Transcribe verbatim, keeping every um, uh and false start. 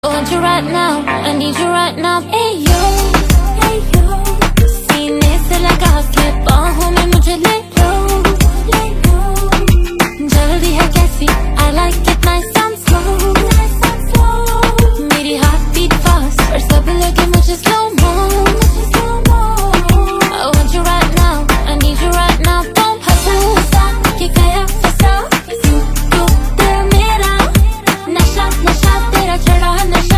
I want you right now, I need you right now. Hey yo, hey yo, सीने से लगा के बाहों में मुझे ले लो, ले लो. जल्दी है कैसी, I like it nice and slow, nice and slow. मेरी heart beat fast, पर सब लगे मुझे slow mo, मुझे slow mo. I want you right now, I need you right now. Don't hustle, hustle, कि गया फंसा. तू तू दिल मेरा, नशा नशा तेरा चढ़ा नशा.